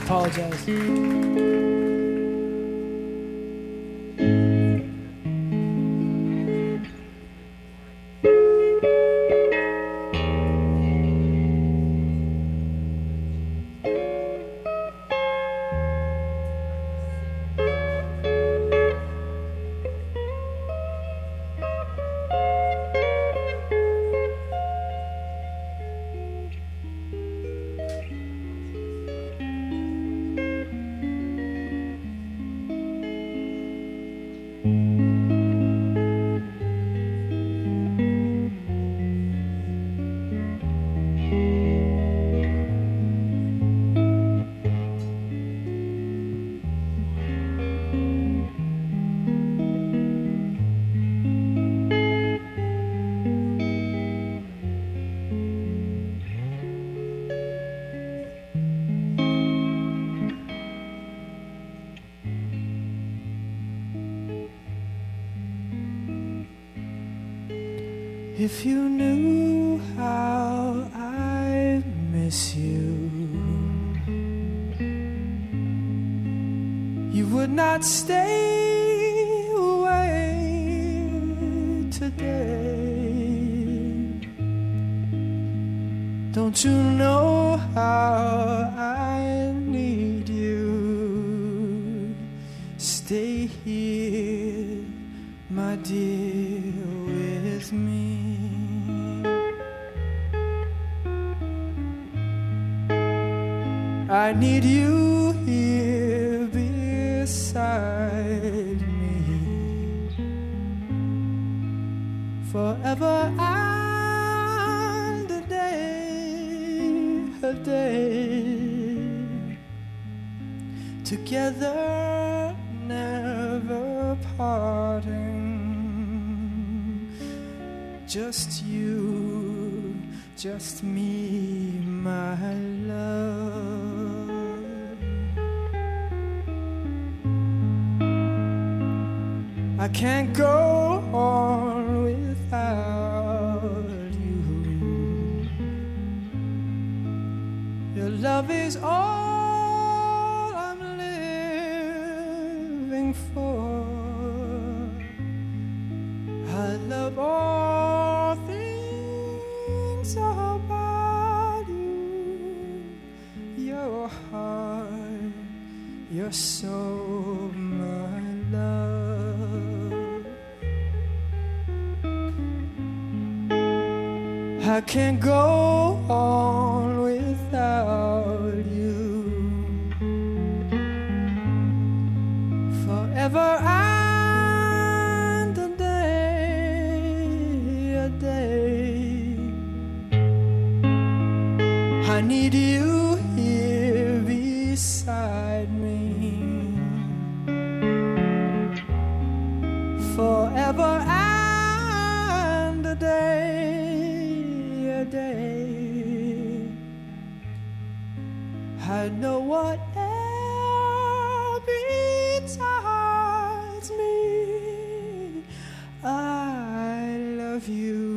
apologize. If you knew how I miss you, you would not stay away today. Don't you know how I need you? Stay here, my dear, with me. I need you here beside me forever and a day, together, never parting. Just you, just me, my love. I can't go on without you. Your love is all I'm living for. I love all things about you. Your heart, your soul, my love. I can't go on without you. Forever and a day. I need you here beside me. Forever and a day. I know what air beats hearts me. I love you.